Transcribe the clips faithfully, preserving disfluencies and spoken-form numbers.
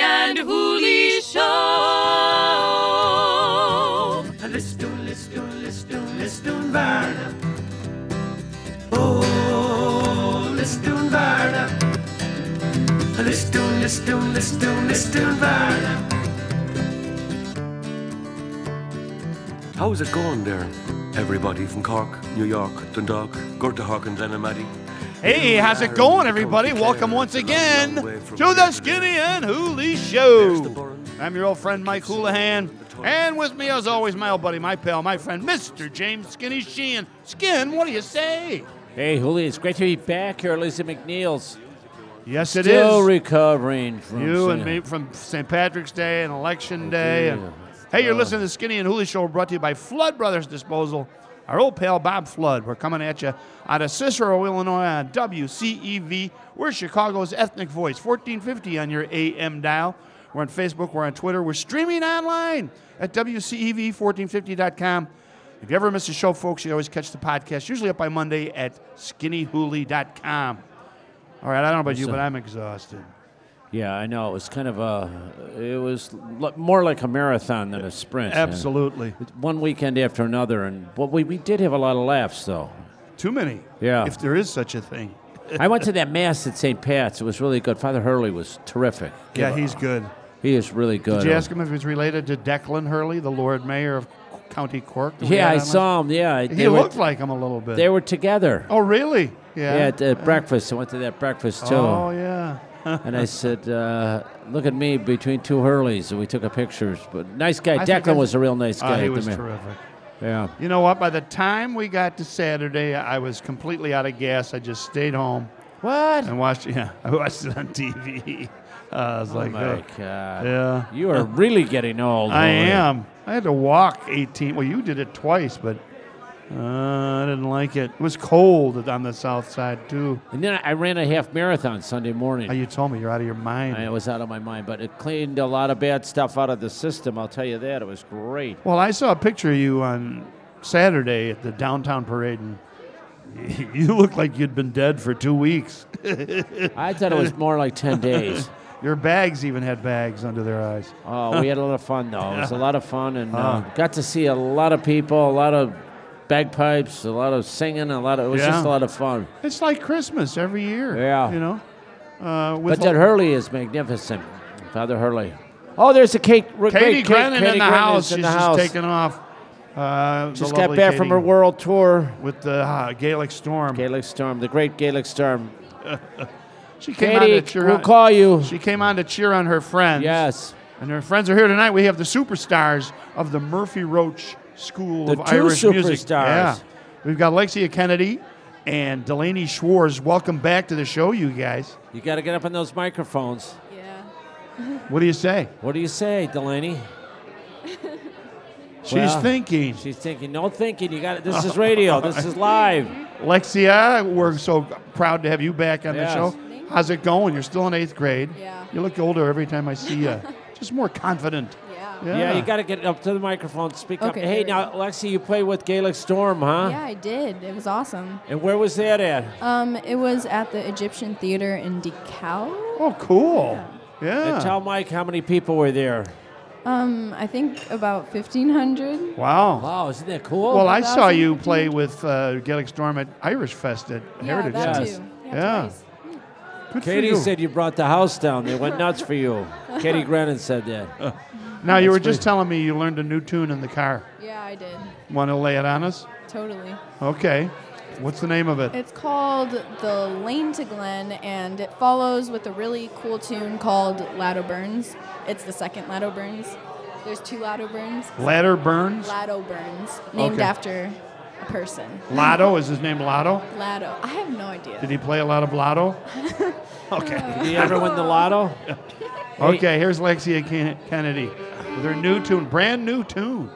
and Hooley Show. Let's do, let's do, let's do, let's do Varna. Oh, let's do Varna. Let's do, let's do, let's do, let's do Varna. How's it going there, everybody from Cork, New York, Dundalk, Gortahawk and Glenamady? Hey, how's it going, everybody? Welcome once again to the Skinny and Hooley Show. I'm your old friend, Mike Houlihan, and with me, as always, my old buddy, my pal, my friend, Mister James Skinny Sheehan. Skin, what do you say? Hey, Hooley, it's great to be back here at Lisa McNeil's. Yes, it Still is. recovering from You Saint- and me from Saint Patrick's Day and Election Day. And, hey, you're listening to the Skinny and Hooley Show, brought to you by Flood Brothers Disposal. Our old pal Bob Flood. We're coming at you out of Cicero, Illinois on W C E V. We're Chicago's ethnic voice, fourteen fifty on your A M dial. We're on Facebook. We're on Twitter. We're streaming online at W C E V fourteen fifty dot com. If you ever miss a show, folks, you always catch the podcast, usually up by Monday at skinny hooley dot com. All right, I don't know about you, but I'm exhausted. Yeah, I know. It was kind of a, it was l- more like a marathon than a sprint. Absolutely. And one weekend after another. And but we, we did have a lot of laughs, though. Too many. Yeah. If there is such a thing. I went to that Mass at Saint Pat's. It was really good. Father Hurley was terrific. Yeah, he's good. He is really good. Did you ask him if he was related to Declan Hurley, the Lord Mayor of County Cork? that we Yeah, had I on saw him. Yeah. last- He They were- looked like him a little bit. They were together. Oh, really? Yeah, Yeah. at uh, breakfast. I went to that breakfast, too. Oh, yeah. And I said, uh, look at me between two Hurleys. And we took a pictures. But nice guy. I think Declan I- was a real nice Oh, guy. he at the was Mayor. terrific. Yeah. You know what? By the time we got to Saturday, I was completely out of gas. I just stayed home What? and watched. Yeah, I watched it on T V. Uh, I was Oh like, my uh, God. yeah. You are really getting old. I Holy. am. I had to walk eighteen. Well, you did it twice, but uh, I didn't like it. It was cold on the south side too. And then I ran a half marathon Sunday morning. Oh, you told me you're out of your mind. I was out of my mind, but it cleaned a lot of bad stuff out of the system. I'll tell you that. It was great. Well, I saw a picture of you on Saturday at the downtown parade, and you looked like you'd been dead for two weeks. I thought it was more like ten days. Your bags even had bags under their eyes. Oh, we had a lot of fun, though. It was a lot of fun, and uh, Oh. got to see a lot of people, a lot of bagpipes, a lot of singing, a lot of. It was Yeah. just a lot of fun. It's like Christmas every year. Yeah. You know? Uh, with But that Hurley is magnificent, Father Hurley. Oh, there's a cake. Katie great cake. Grennan Katie in the Grennan house. is in She's the just house. taking off. Uh, the Just got lovely back Katie from her world tour. with the uh, Gaelic Storm. Gaelic Storm, the great Gaelic Storm. She came on Katie, to cheer we'll on. call you. She came on to cheer on her friends. Yes. And her friends are here tonight. We have the superstars of the Murphy Roach School The of two Irish Music. superstars. Yeah. We've got Lexia Kennedy and Delaney Schwartz. Welcome back to the show, you guys. You got to get up on those microphones. Yeah. What do you say? What do you say, Delaney? She's Well, thinking. She's thinking. No thinking. You got it. This is radio. This is live. Lexia, we're so proud to have you back on Yes. the show. How's it going? You're still in eighth grade. Yeah. You look older every time I see you. Just more confident. Yeah. Yeah. Yeah, you got to get up to the microphone. Speak up. Okay, Hey, there we now, Lexi, you play with Gaelic Storm, huh? Yeah, I did. It was awesome. And where was that at? Um, it was at the Egyptian Theater in DeKalb. Oh, cool. Yeah. And tell Mike how many people were there. Um, I think about fifteen hundred. Wow. Wow, isn't that cool? Well, I saw thousand, you fifteen play hundred. with uh, Gaelic Storm at Irish Fest at Yeah, Heritage. that Yes. too. Yeah. twice. Good for Katie you. said you brought the house down. They went nuts for you. Katie Grennan said that. Now, you were That's just telling me you learned a new tune in the car. Yeah, I did. Want to lay it on us? Totally. Okay. What's the name of it? It's called The Lane to Glen, and it follows with a really cool tune called Lado Burns. It's the second Lado Burns. There's two Lado Burns. Ladder Burns? Lado Burns, named Okay. after a person. Lotto? Is his name Lotto? Lado. I have no idea. Did he play a lot of Lotto? Okay. Did you ever win the lotto? Okay, here's Lexia Ken- Kennedy with her new tune, brand new tune.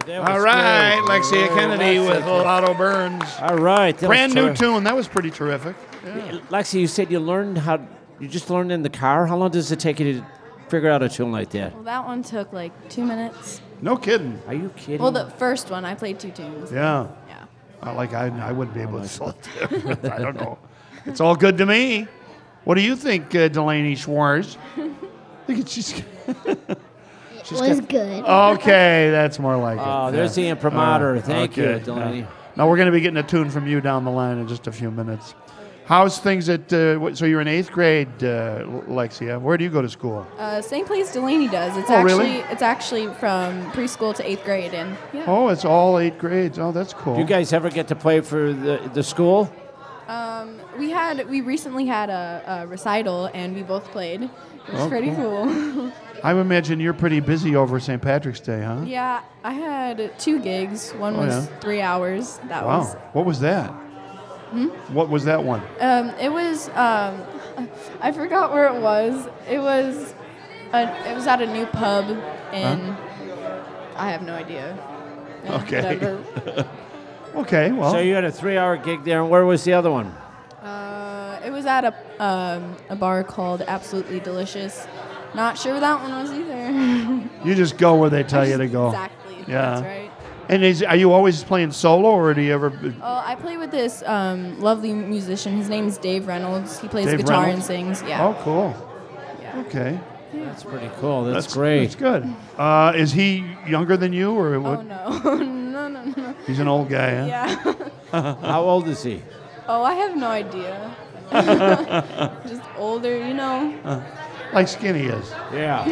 that was All right, great. Lexia Oh, Kennedy Lexia. with Lotto Burns. All right. that was Brand new terrific. tune. That was pretty terrific. Yeah. Lexi, you said you learned how. You just learned in the car. How long does it take you to figure out a tune like that? Well, that one took like two minutes. No kidding. Are you kidding? Well, the first one, I played two tunes. Yeah. Yeah. I like I, I wouldn't be able to tell the difference. I don't know. It's all good to me. What do you think, uh, Delaney Schwartz? Look at she's. It was good. Okay, that's more like it. Oh, there's Yeah. the imprimatur. Uh, Thank okay, you, Delaney. yeah. Now we're going to be getting a tune from you down the line in just a few minutes. How's things at? Uh, what, so you're in eighth grade, uh, Lexia. Where do you go to school? Uh, same place Delaney does. It's Oh, actually really? it's actually from preschool to eighth grade, and yeah. Oh, it's all eight grades. Oh, that's cool. Do you guys ever get to play for the the school? Um, we had we recently had a, a recital, and we both played. It was Oh, pretty cool. I would imagine you're pretty busy over Saint Patrick's Day, huh? Yeah, I had two gigs. One Oh, was yeah? three hours. That Wow. was. What was that? Hmm? What was that one? Um, it was. Um, I forgot where it was. It was. A, it was at a new pub, and I have no idea. Yeah, Okay. Whatever. Okay, well. So you had a three-hour gig there, and where was the other one? Uh, it was at a um, a bar called Absolutely Delicious. Not sure where that one was either. You just go where they tell you to go. Exactly. Yeah. That's right. And is, are you always playing solo, or do you ever? Oh, I play with this um, lovely musician. His name's Dave Reynolds. He plays Dave guitar Reynolds? and sings. Yeah. Oh, cool. Yeah. Okay. That's pretty cool. That's, great. That's good. Uh, is he younger than you, or what? Oh no, no, no, no. He's an old guy, huh? Yeah. How old is he? Oh, I have no idea. Just older, you know. Like Skinny is. Yeah.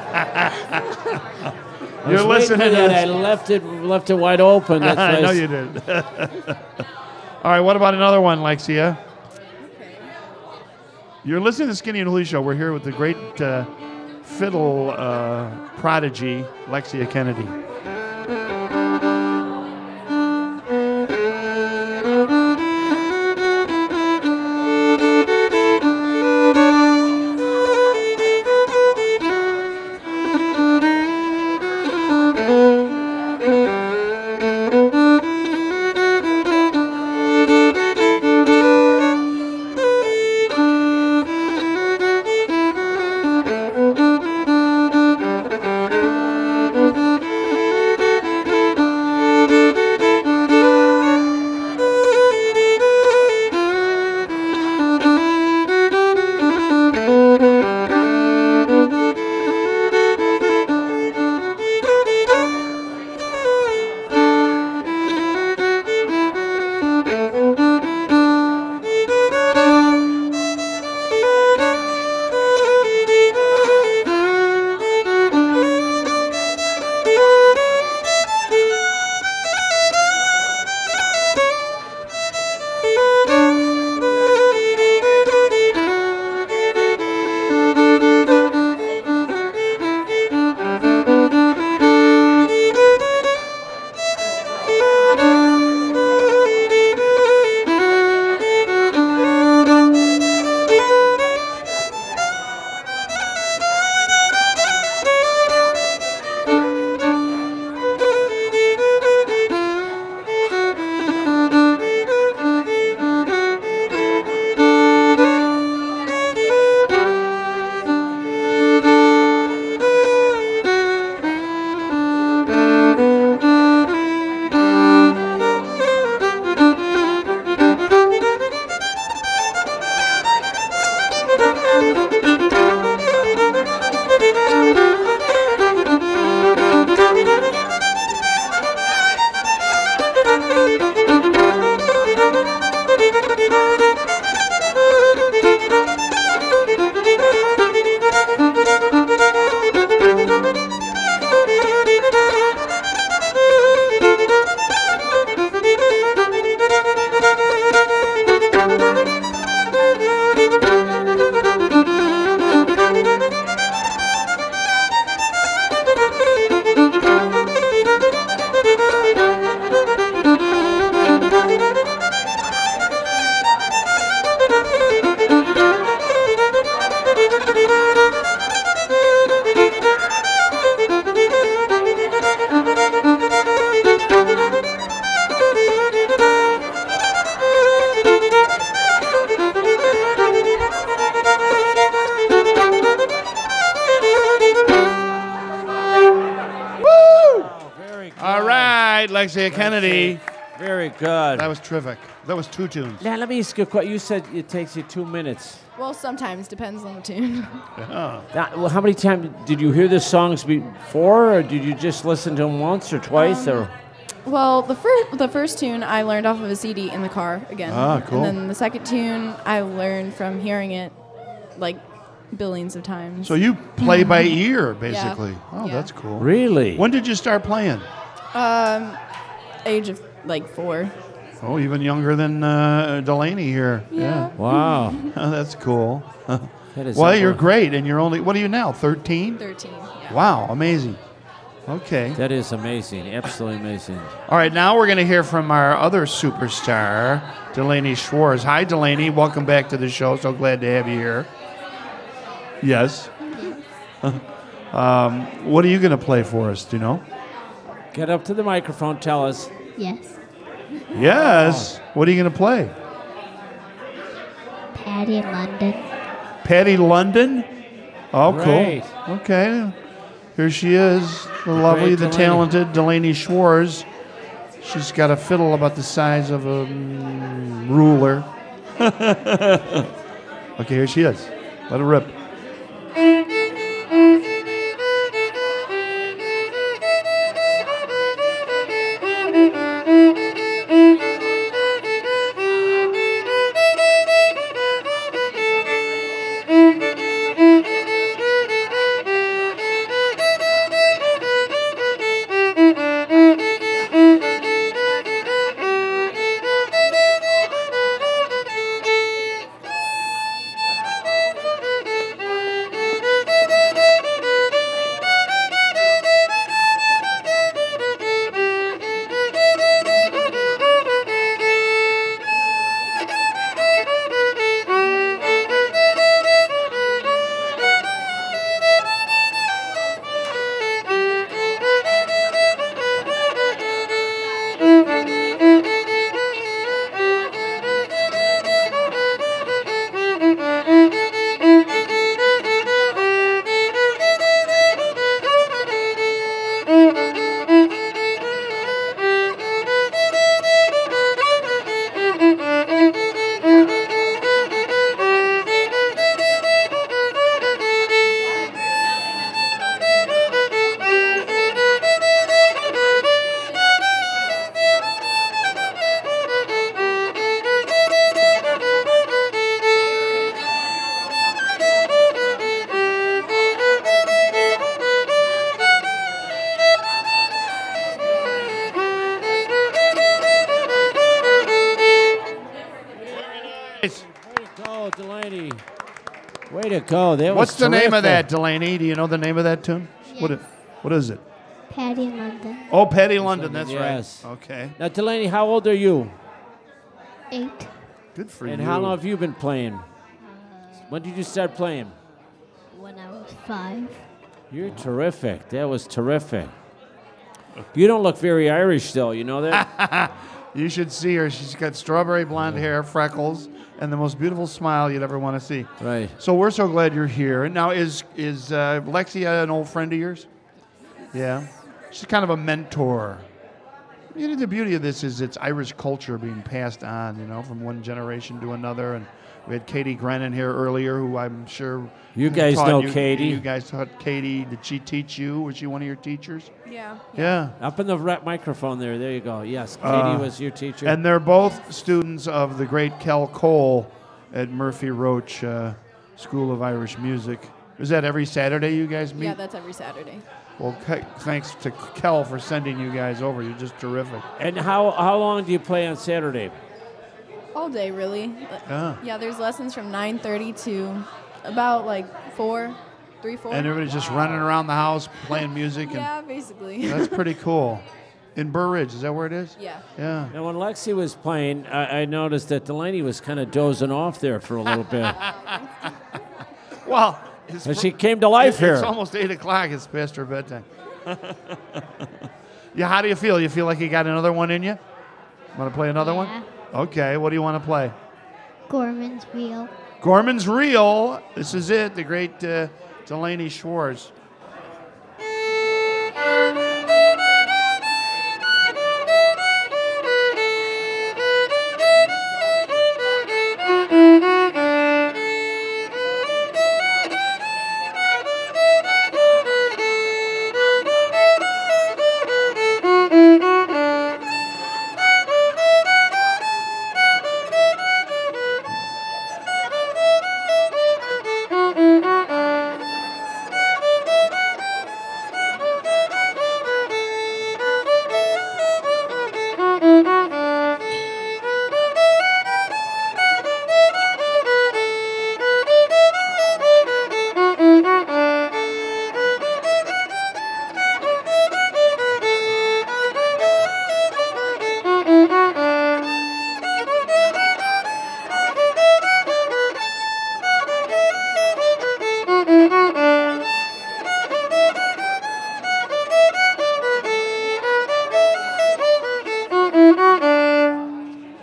I You're was waiting listening for to that. I this. left it left it wide open. That's I why know s- you did. All right, what about another one, Lexia? Okay. You're listening to Skinny and Hooley Show. We're here with the great uh, fiddle uh, prodigy, Lexia Kennedy. All right, Lexia Kennedy. Very good. That was terrific. That was two tunes. Now, let me ask you a question. You said it takes you two minutes. Well, sometimes depends on the tune. Yeah. Now, well, how many times did you hear the songs before, or did you just listen to them once or twice, Um, or? Well, the first the first tune I learned off of a C D in the car again. Ah, cool. And then the second tune I learned from hearing it like billions of times. So you play by ear, basically. Oh, Yeah. that's cool. Really? When did you start playing? Um, age of like four. Oh, even younger than uh, Delaney here. Yeah. Wow. Oh, that's cool. That is Well, you're unbelievable. great, and you're only, what are you now, thirteen? Thirteen. Yeah. Wow, amazing. Okay. That is amazing. Absolutely amazing. All right, now we're going to hear from our other superstar, Delaney Schwartz. Hi, Delaney. Welcome back to the show. So glad to have you here. Yes. um, what are you going to play for us? Do you know? Get up to the microphone. Tell us. Yes. Yes. What are you going to play? Patty in London. Patty London? Oh, Great. cool. Okay. Here she is, the lovely, the Delaney. talented Delaney Schwartz. She's got a fiddle about the size of a mm, ruler. Okay, here she is. Let her rip. Go, Delaney. Way to go. That What's was the name of terrific. that, Delaney? Do you know the name of that tune? What, it, what is it? Patty in London. Oh, Patty London. That's Yes. right. Okay. Now, Delaney, how old are you? Eight. Good for And you. how long have you been playing? When did you start playing? When I was five. You're terrific. That was terrific. You don't look very Irish, though. You know that? You should see her. She's got strawberry blonde hair, freckles, and the most beautiful smile you'd ever want to see. Right. So we're so glad you're here. And now, is is uh, Lexia an old friend of yours? Yeah. She's kind of a mentor. You know, the beauty of this is it's Irish culture being passed on, you know, from one generation to another. And we had Katie Grennan here earlier, who I'm sure You guys taught know you, Katie. You guys taught Katie. Did she teach you? Was she one of your teachers? Yeah. Yeah. Up in the right microphone there. There you go. Yes, Katie Uh, was your teacher. And they're both students of the great Kel Cole at Murphy Roach uh, School of Irish Music. Is that every Saturday you guys meet? Yeah, that's every Saturday. Well, Ke- thanks to Kel for sending you guys over. You're just terrific. And how how long do you play on Saturday? All day, really. Yeah. Yeah, there's lessons from nine thirty to about like four, three, four. And everybody's just running around the house playing music. And yeah, basically. that's pretty cool. In Burr Ridge, is that where it is? Yeah. Yeah. Now, when Lexi was playing, I, I noticed that Delaney was kind of dozing off there for a little bit. Well, it's But she came to life it's here. It's almost eight o'clock. It's past her bedtime. Yeah, how do you feel? You feel like you got another one in you? Want to play another Yeah. one? Okay, what do you want to play? Gorman's Wheel. Gorman's Reel. This is it, the great uh, Delaney Schwartz.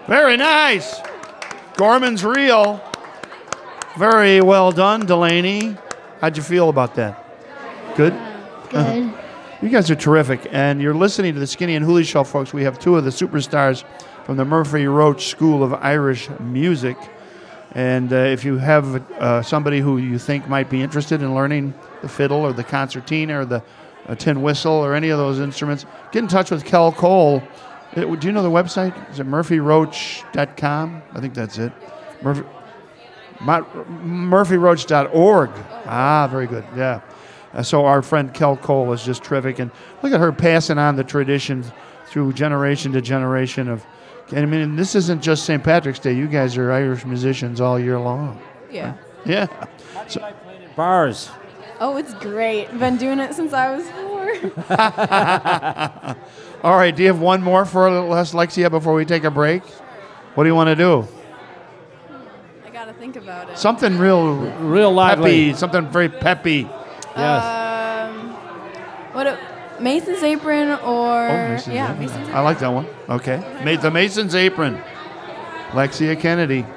Very nice. Gorman's Reel. Very well done, Delaney. How'd you feel about that? Good? Good. You guys are terrific, and you're listening to the Skinny and Hooley Show, folks. We have two of the superstars from the Murphy Roach School of Irish Music. And uh, if you have uh, somebody who you think might be interested in learning the fiddle or the concertina or the uh, tin whistle or any of those instruments, get in touch with Kel Cole. It, do you know the website? Is it murphy roach dot com? I think that's it. Murphy, murphy roach dot org. Ah, very good. Yeah. Uh, so our friend Kel Cole is just terrific. And look at her passing on the tradition through generation to generation of... I mean, this isn't just Saint Patrick's Day. You guys are Irish musicians all year long. Yeah. Yeah. So, like playing in bars. Oh, it's great. Been doing it since I was four. All right. Do you have one more for us, Lexia, before we take a break? What do you want to do? I got to think about it. Something real, real lively. Peppy. Something very peppy. Yes. Um, what? A, Mason's Apron or Oh, Mason's yeah, Apron. Mason's Apron. I like that one. Okay. Ma- the Mason's Apron. Lexia Kennedy.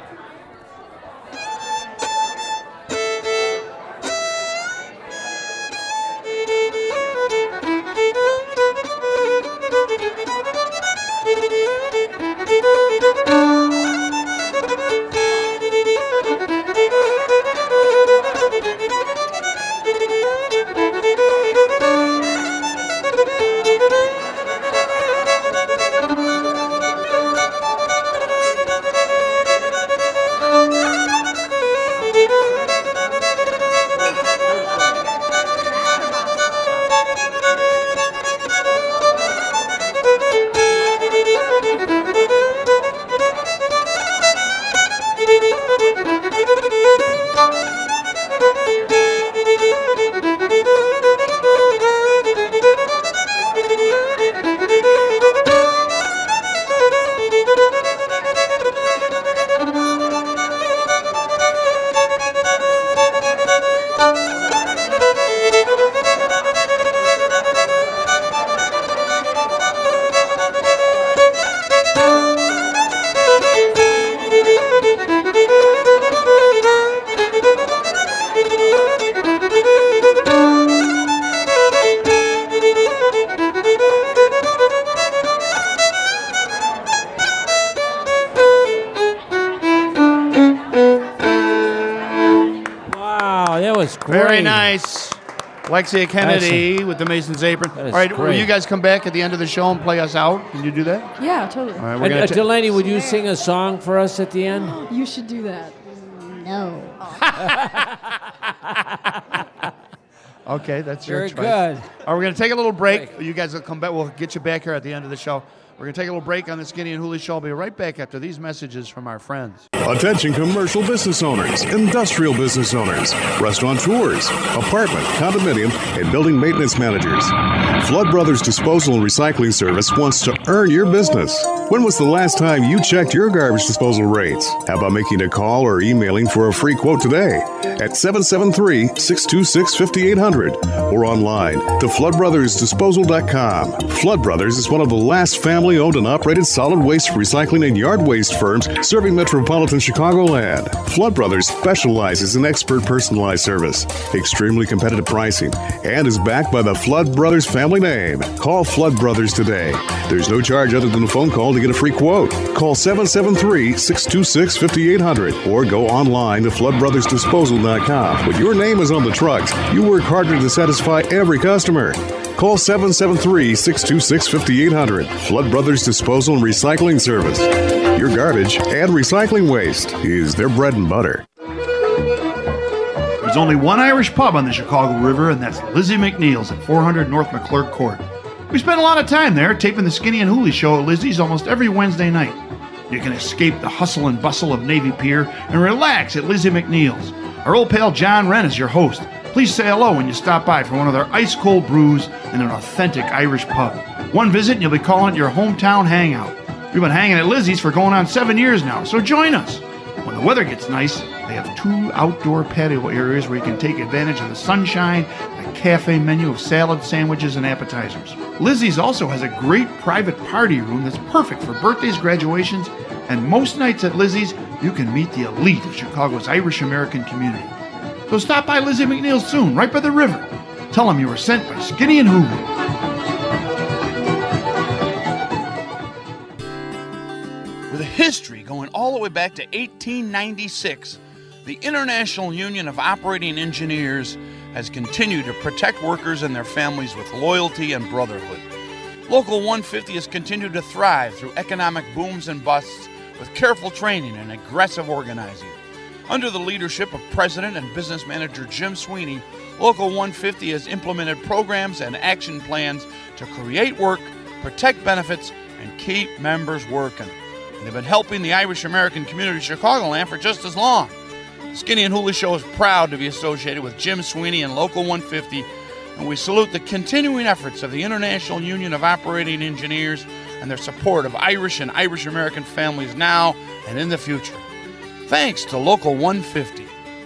Very nice. Lexia Kennedy Awesome. with the Mason's Apron. That All is right, will great. you guys come back at the end of the show and play us out? Can you do that? Yeah, totally. All right, we're And, gonna uh, ta- Delaney, would you sing a song for us at the end? You should do that. No. Okay, that's your Very choice. good. All right, we're going to take a little break. You guys will come back. We'll get you back here at the end of the show. We're going to take a little break on the Skinny and Hooley Show. I'll be right back after these messages from our friends. Attention commercial business owners, industrial business owners, restaurateurs, apartment, condominium, and building maintenance managers. Flood Brothers Disposal and Recycling Service wants to earn your business. When was the last time you checked your garbage disposal rates? How about making a call or emailing for a free quote today at seven seven three, six two six, five eight zero zero or online to flood brothers disposal dot com. Flood Brothers is one of the last family-owned and operated solid waste recycling and yard waste firms serving metropolitan Chicagoland. Flood Brothers specializes in expert personalized service, extremely competitive pricing, and is backed by the Flood Brothers family name. Call Flood Brothers today. There's no charge other than a phone call to get a free quote. Call seven seven three, six two six, five eight zero zero or go online to flood brothers disposal dot com. When your name is on the trucks, you work harder to satisfy every customer. Call seven seven three, six two six, five eight zero zero. Flood Brothers Disposal and Recycling Service. Your garbage and recycling waste is their bread and butter. There's only one Irish pub on the Chicago River, and that's Lizzie McNeil's at four hundred North McClurg Court. We spend a lot of time there taping the Skinny and Hooley Show at Lizzie's almost every Wednesday night. You can escape the hustle and bustle of Navy Pier and relax at Lizzie McNeil's. Our old pal John Wren is your host. Please say hello when you stop by for one of their ice-cold brews in an authentic Irish pub. One visit and you'll be calling it your hometown hangout. We've been hanging at Lizzie's for going on seven years now, so join us. When the the weather gets nice, they have two outdoor patio areas where you can take advantage of the sunshine, a cafe menu of salad, sandwiches, and appetizers. Lizzie's also has a great private party room that's perfect for birthdays, graduations, and most nights at Lizzie's, you can meet the elite of Chicago's Irish-American community. So stop by Lizzie McNeil soon, right by the river. Tell them you were sent by Skinny and Hooley. With a history going all the way back to eighteen ninety-six, the International Union of Operating Engineers has continued to protect workers and their families with loyalty and brotherhood. Local one fifty has continued to thrive through economic booms and busts with careful training and aggressive organizing. Under the leadership of President and Business Manager Jim Sweeney, Local one fifty has implemented programs and action plans to create work, protect benefits, and keep members working. They've been helping the Irish-American community of Chicagoland for just as long. The Skinny and Hooley Show is proud to be associated with Jim Sweeney and Local one fifty, and we salute the continuing efforts of the International Union of Operating Engineers and their support of Irish and Irish-American families now and in the future. Thanks to Local one fifty.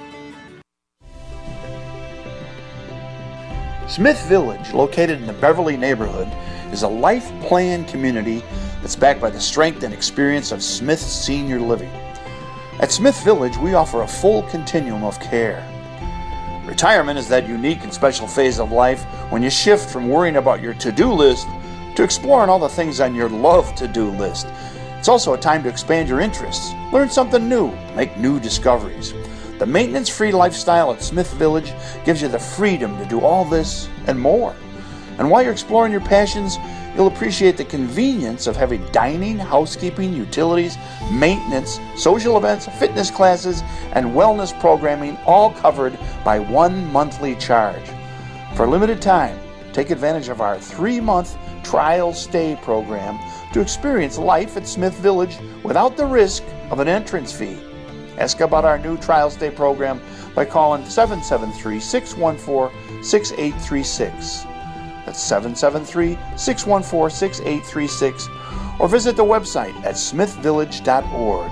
Smith Village, located in the Beverly neighborhood, is a life plan community that's backed by the strength and experience of Smith Senior Living. At Smith Village, we offer a full continuum of care. Retirement is that unique and special phase of life when you shift from worrying about your to-do list to exploring all the things on your love to-do list. It's also a time to expand your interests, learn something new, make new discoveries. The maintenance-free lifestyle at Smith Village gives you the freedom to do all this and more. And while you're exploring your passions, you'll appreciate the convenience of having dining, housekeeping, utilities, maintenance, social events, fitness classes, and wellness programming all covered by one monthly charge. For a limited time, take advantage of our three-month trial stay program to experience life at Smith Village without the risk of an entrance fee. Ask about our new trial stay program by calling seven seven three, six one four, six eight three six. That's seven seven three, six one four, six eight three six, or visit the website at smith village dot org.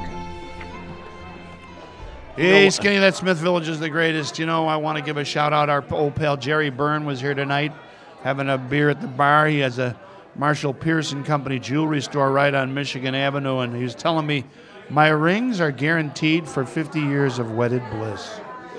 Hey, Skinny, that Smith Village is the greatest. You know, I want to give a shout-out. Our old pal Jerry Byrne was here tonight having a beer at the bar. He has a Marshall Pearson Company jewelry store right on Michigan Avenue, and he was telling me, my rings are guaranteed for fifty years of wedded bliss.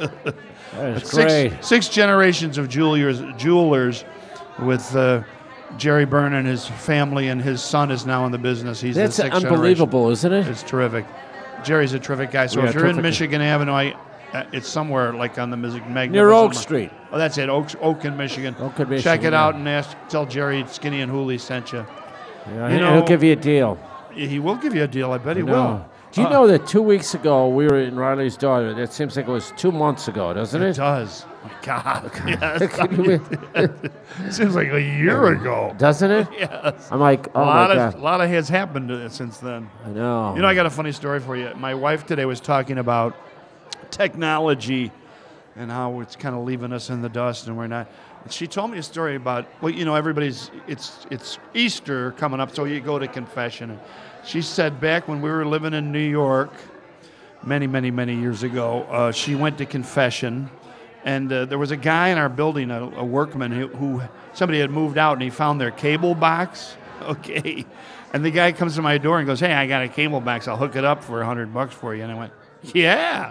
That is six, great. Six generations of jewelers, jewelers with uh, Jerry Byrne and his family, and his son is now in the business. He's That's the sixth unbelievable, generation. isn't it? It's terrific. Jerry's a terrific guy. So Yeah, if you're in terrific. Michigan Avenue, I, uh, it's somewhere like on the Magnificent. Near Oak Street. Oh, that's it. Oak, Oak in Michigan. Oak in Check Michigan, it yeah. out and ask. Tell Jerry Skinny and Hooley sent you. Yeah, You he- know- he'll give you a deal. He will give you a deal. I bet he No. will. Do you Uh, know that two weeks ago we were in Riley's daughter? That seems like it was two months ago, doesn't it? It does. My God. Can you- Yes. Seems like a year ago. Doesn't it? Yes. I'm like, oh a lot my of God. a lot of has happened uh, since then. I know. You know, I got a funny story for you. My wife today was talking about technology and how it's kind of leaving us in the dust, and we're not. And she told me a story about, well, you know, everybody's it's it's Easter coming up, so you go to confession. And she said back when we were living in New York, many, many, many years ago, uh, she went to confession, and uh, there was a guy in our building, a, a workman who, who somebody had moved out, and he found their cable box. Okay, and the guy comes to my door and goes, "Hey, I got a cable box. I'll hook it up for a hundred bucks for you." And I went, "Yeah."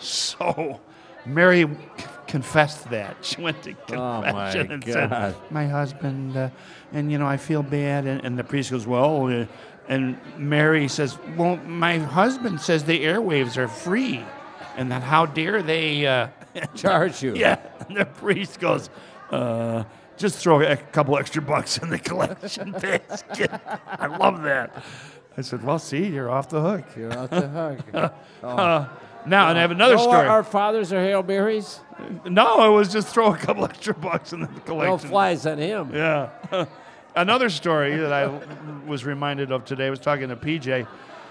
So Mary c- confessed that. She went to Oh, my confession and God. said, "My husband, uh, and you know, I feel bad." And, and the priest goes, "Well," uh, and Mary says, "Well, my husband says the airwaves are free, and that how dare they uh, Charge you. Yeah. And the priest goes, uh, "Just throw a couple extra bucks in the collection basket." I love that. I said, "Well, see, you're off the hook." You're off the hook. Uh, now, and I have another No, story. Our, our fathers are Hail Marys. No, it was just throw a couple extra bucks in the collection. No flies on him. Yeah. Another story that I was reminded of today, I was talking to P J,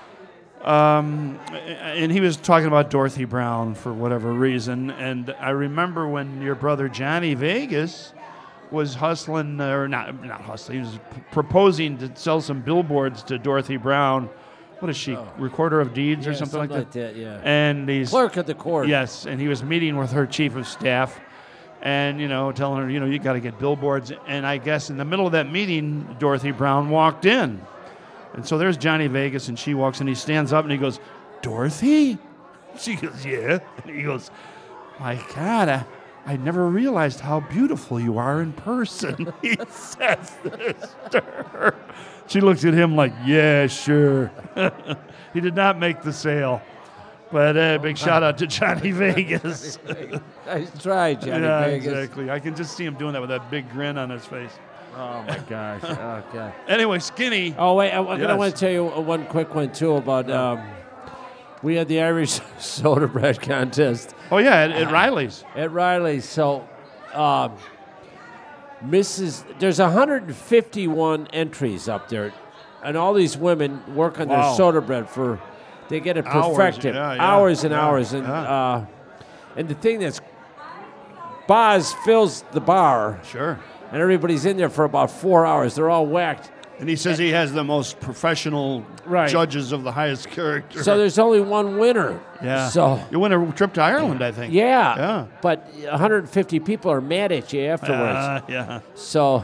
um, and he was talking about Dorothy Brown for whatever reason. And I remember when your brother Johnny Vegas was hustling, or not, not hustling, he was p- proposing to sell some billboards to Dorothy Brown what is she, recorder of deeds Yeah, or something, something like that? like that, yeah. And he's Clerk of the court. Yes, and he was meeting with her chief of staff, and you know, telling her, you know, you got to get billboards. And I guess in the middle of that meeting, Dorothy Brown walked in, and so there's Johnny Vegas, and she walks in. He stands up and he goes, "Dorothy?" She goes, "Yeah." And he goes, "My God, I, I never realized how beautiful you are in person." He says this to her. She looks at him like, "Yeah, sure." He did not make the sale. But uh, big shout out to Johnny Vegas. Nice try, Johnny yeah, Vegas. exactly. I can just see him doing that with that big grin on his face. Oh, my gosh. Oh, God. Anyway, Skinny. Oh, wait. I, I Yes. want to tell you one quick one, too, about um, we had the Irish soda bread contest. Oh, yeah, at, at Riley's. At Riley's. So, um, Missus There's one hundred fifty-one entries up there, and all these women work on Wow. their soda bread for, they get it Hours, perfected. yeah, yeah, hours and yeah, hours. And, yeah. uh, and the thing that's, Boz fills the bar. Sure. And everybody's in there for about four hours. They're all whacked. And he says he has the most professional Right. judges of the highest character. So there's only one winner. yeah. So you win a trip to Ireland, I think. yeah. Yeah. But one hundred fifty people are mad at you afterwards. Uh, yeah. So,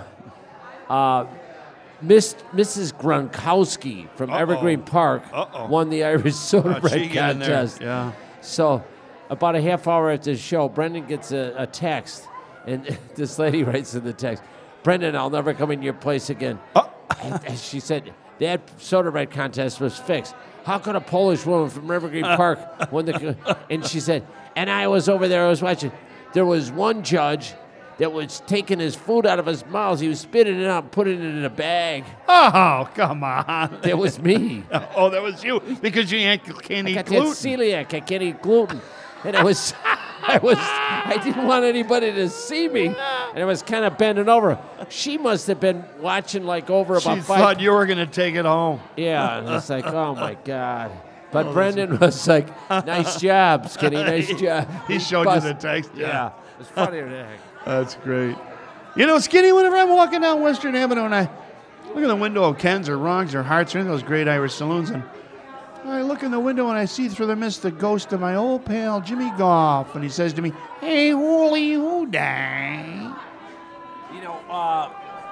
uh, Miss Missus Gronkowski from Uh-oh. Evergreen Park Uh-oh. won the Irish soda Oh, bread she got in there. contest. Yeah. So, about a half hour after the show, Brendan gets a, a text, and this lady writes in the text, "Brendan, I'll never come in your place again." And, and she said, "That soda bread contest was fixed. How could a Polish woman from Evergreen Park win the?" And she said, "And I was over there. I was watching. There was one judge that was taking his food out of his mouth. He was spitting it out, and putting it in a bag. Oh, come on. That was me. Oh, that was you because you ain't- can't I eat got gluten. that celiac. I can't eat gluten." And I was, I was, I didn't want anybody to see me, and I was kind of bending over. She must have been watching like over She about five. thought you were going to take it home. Yeah, and it's like, oh my God. But Oh, Brendan was like, "Nice job, Skinny, nice job." He showed Bust- you the text. Yeah, it was funnier than heck. That's great. You know, Skinny, whenever I'm walking down Western Avenue and I look in the window of Ken's or Ron's or Hart's or any of those great Irish saloons, and I look in the window and I see through the mist the ghost of my old pal Jimmy Goff, and he says to me, "Hey, holy who die?" You know, uh,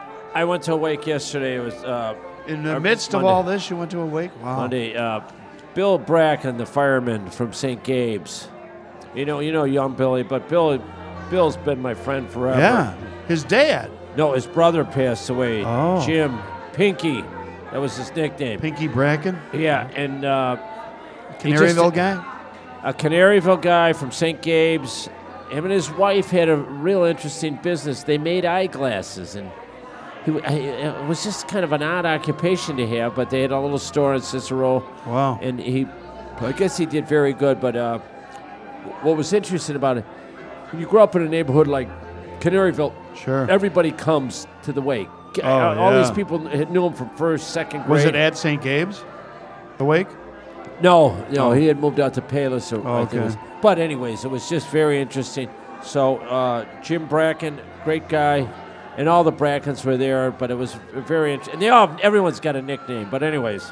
I went to a wake yesterday. It was uh, In the or midst of Monday. all this, you went to a wake? Wow. Monday. Uh, Bill Bracken, the fireman from Saint Gabe's. You know, you know, young Billy, but Bill, Bill's been my friend forever. Yeah. His dad. No, his brother passed away. Oh. Jim Pinky, that was his nickname. Pinky Bracken? Yeah, and uh, he Canaryville just- guy? A Canaryville guy from Saint Gabe's. Him and his wife had a real interesting business. They made eyeglasses, and he, I- it was just kind of an odd occupation to have. But they had a little store in Cicero. Wow. And he, I guess he did very good. But uh, what was interesting about it, when you grow up in a neighborhood like Canaryville, Sure. everybody comes to the wake. Oh, All yeah. these people knew him from first, second grade. Was it at Saint Gabe's? The wake? No, no, Oh. he had moved out to Palos. Or Oh, I think it okay. was. But anyways, it was just very interesting. So uh, Jim Bracken, great guy, and all the Brackens were there. But it was very interesting. And they all, everyone's got a nickname. But anyways,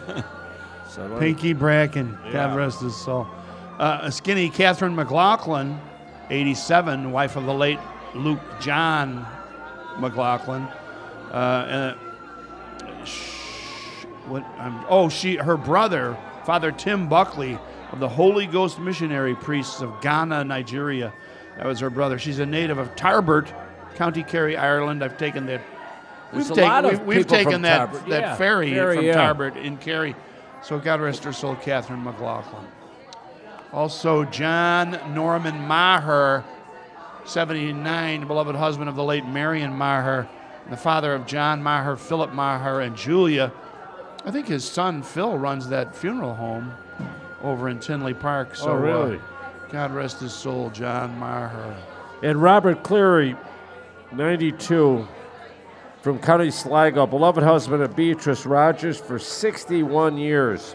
so Pinky Bracken, Yeah. God rest his soul. Uh, skinny Catherine McLaughlin, eighty-seven, wife of the late Luke John McLaughlin. Uh, and, uh, sh- what? Um, oh, she, her brother, Father Tim Buckley of the Holy Ghost Missionary Priests of Ghana, Nigeria. That was her brother. She's a native of Tarbert, County Kerry, Ireland. I've taken that. There's We've a taken, lot of we've, we've people taken from that, Tarbert. that Yeah, ferry, ferry, from yeah. Tarbert in Kerry. So God rest her soul, Catherine McLaughlin. Also, John Norman Maher, seventy-nine, beloved husband of the late Marion Maher, the father of John Maher, Philip Maher, and Julia. I think his son Phil runs that funeral home over in Tinley Park. So, Oh, really? uh, God rest his soul, John Maher. And Robert Cleary, ninety-two, from County Sligo, beloved husband of Beatrice Rogers for sixty-one years.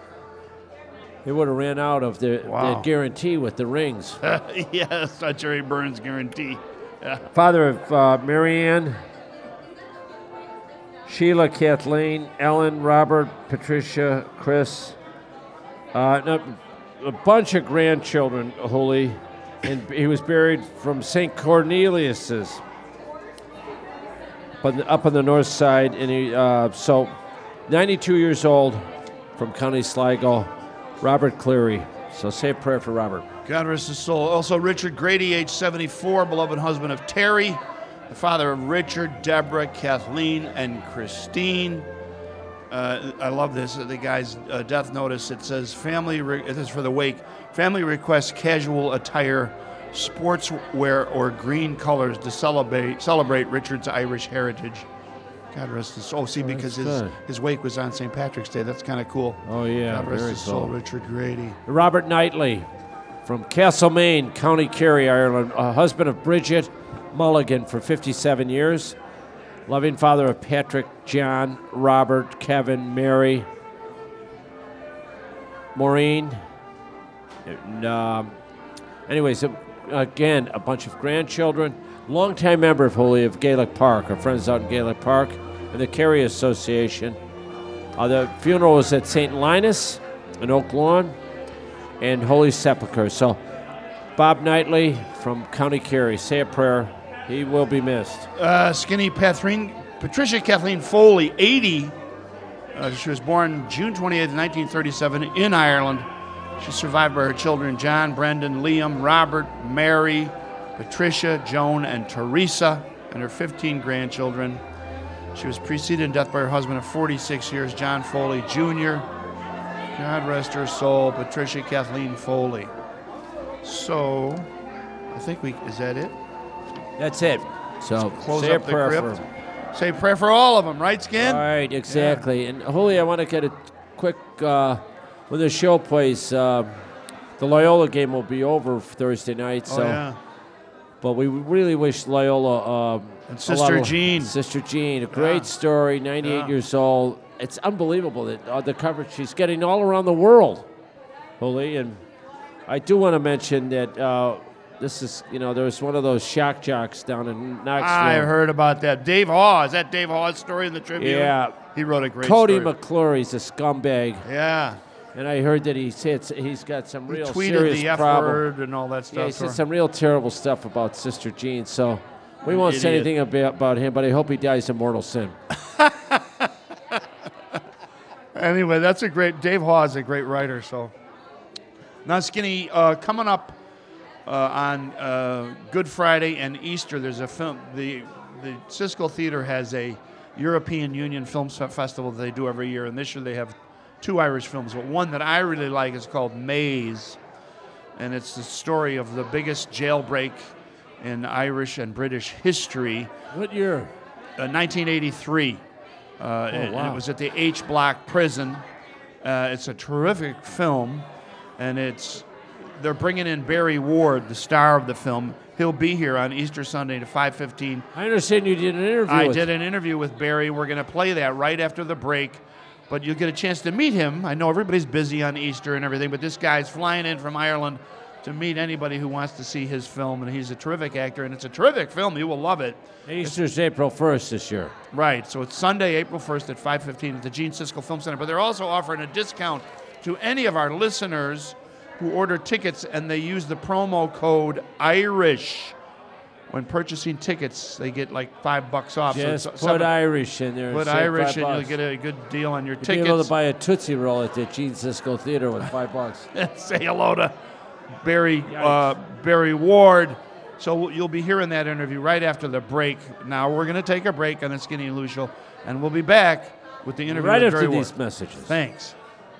They would have ran out of their, Wow. their guarantee with the rings. Yes, a Jerry Burns guarantee. Yeah. Father of uh, Marianne Sheila, Kathleen, Ellen, Robert, Patricia, Chris, uh, no, a bunch of grandchildren, Holy. And he was buried from Saint Cornelius's, but up on the north side. And he, uh, so, ninety-two years old, from County Sligo, Robert Cleary. So say a prayer for Robert. God rest his soul. Also, Richard Grady, age seventy-four, beloved husband of Terry, the father of Richard, Deborah, Kathleen, and Christine. Uh, I love this. The guy's uh, death notice. It says, family, re- this is for the wake, family requests casual attire, sportswear, or green colors to celebrate celebrate Richard's Irish heritage. God rest his soul. Oh, see, Oh, because his, that's good. his wake was on Saint Patrick's Day. That's kind of cool. Oh, yeah. God rest very his soul, cool. Richard Grady. Robert Knightley from Castlemaine, County Kerry, Ireland, a husband of Bridget Mulligan for fifty-seven years. Loving father of Patrick, John, Robert, Kevin, Mary, Maureen. And, um, anyways, uh, again, a bunch of grandchildren. Longtime member of Holy of Gaelic Park, our friends out in Gaelic Park, and the Kerry Association. Uh, the funeral was at Saint Linus in Oak Lawn and Holy Sepulchre. So, Bob Knightley from County Kerry, say a prayer. He will be missed. Uh, skinny Patricia, Patricia Kathleen Foley, eighty. Uh, she was born June twenty-eighth, nineteen thirty-seven in Ireland. She's survived by her children, John, Brendan, Liam, Robert, Mary, Patricia, Joan, and Teresa, and her fifteen grandchildren. She was preceded in death by her husband of forty-six years, John Foley, Junior God rest her soul, Patricia Kathleen Foley. So, I think we, is that it? That's it. So, Close say up a the prayer crypt. for him. Say a prayer for all of them, right, Skin? Right, exactly. And Holy, I want to get a quick, uh, when the show plays, uh, the Loyola game will be over Thursday night. So, Oh, yeah. But we really wish Loyola. Uh, And a Sister lot of- Jean. Sister Jean, a great Yeah. story, ninety-eight Yeah. years old. It's unbelievable that uh, the coverage she's getting all around the world, Holy. And I do want to mention that uh, this is, you know, there was one of those shock jocks down in Knoxville. I heard about that. Dave Haw. Is that Dave Haw's story in the Tribune? Yeah. He wrote a great Cody story. McClury's a scumbag. Yeah. And I heard that he said he's got some He real tweeted serious the F problem. word and all that stuff. Yeah, he to said her. some real terrible stuff about Sister Jean. So we An won't say idiot. anything about, about him, but I hope he dies in mortal sin. Anyway, that's a great. Dave Haw is a great writer. So now, Skinny, uh, coming up uh, on uh, Good Friday and Easter, there's a film. The the Cisco Theater has a European Union Film Fe- Festival that they do every year, and this year they have two Irish films. But one that I really like is called Maze, and it's the story of the biggest jailbreak in Irish and British history. What year? Uh, nineteen eighty-three. Uh, and wow. it was at the H Block prison. Uh, it's a terrific film, and it's they're bringing in Barry Ward, the star of the film. He'll be here on Easter Sunday at five fifteen. I understand you did an interview I with did an interview with Barry. We're going to play that right after the break, but you'll get a chance to meet him. I know everybody's busy on Easter and everything, but this guy's flying in from Ireland to meet anybody who wants to see his film, and he's a terrific actor, and it's a terrific film. You will love it. Easter's April first this year. Right, so it's Sunday, April first at five fifteen at the Gene Siskel Film Center. But they're also offering a discount to any of our listeners who order tickets and they use the promo code IRISH. When purchasing tickets, they get like five bucks off. Just so it's put seven- Irish in there. and Put save Irish five and you'll bucks. get a good deal on your You'll tickets. be able to buy a Tootsie Roll at the Gene Siskel Theater with five bucks. Say hello to Barry uh, Barry Ward. So you'll be hearing that interview right after the break. Now we're going to take a break on the Skinny and Lou Show, and we'll be back with the interview Right with after Barry these Ward. messages. Thanks.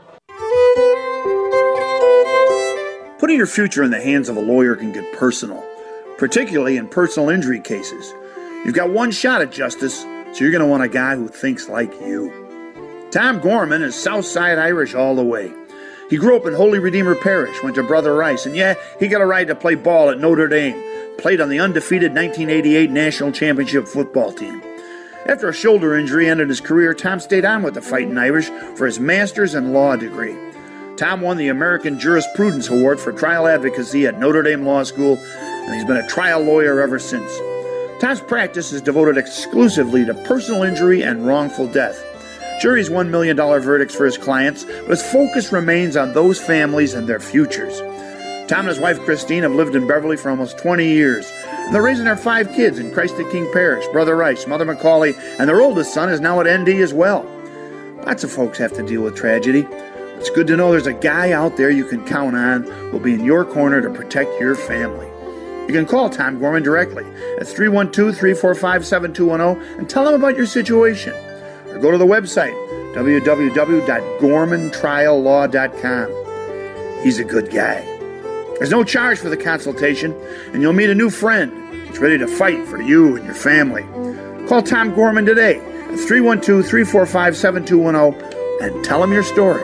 Putting your future in the hands of a lawyer can get personal, particularly in personal injury cases. You've got one shot at justice, so you're going to want a guy who thinks like you. Tom Gorman is Southside Irish all the way. He grew up in Holy Redeemer Parish, went to Brother Rice, and yeah, he got a ride to play ball at Notre Dame, played on the undefeated nineteen eighty-eight National Championship football team. After a shoulder injury ended his career, Tom stayed on with the Fighting Irish for his master's in law degree. Tom won the American Jurisprudence Award for trial advocacy at Notre Dame Law School, and he's been a trial lawyer ever since. Tom's practice is devoted exclusively to personal injury and wrongful death. Juries won million dollar verdicts for his clients, but his focus remains on those families and their futures. Tom and his wife Christine have lived in Beverly for almost twenty years, and they're raising their five kids in Christ the King Parish. Brother Rice, Mother McCauley, and their oldest son is now at N D as well. Lots of folks have to deal with tragedy. It's good to know there's a guy out there you can count on who will be in your corner to protect your family. You can call Tom Gorman directly at three one two, three four five, seven two one zero and tell him about your situation. Or go to the website, w w w dot gorman trial law dot com. He's a good guy. There's no charge for the consultation, and you'll meet a new friend that's ready to fight for you and your family. Call Tom Gorman today at three one two, three four five, seven two one zero and tell him your story.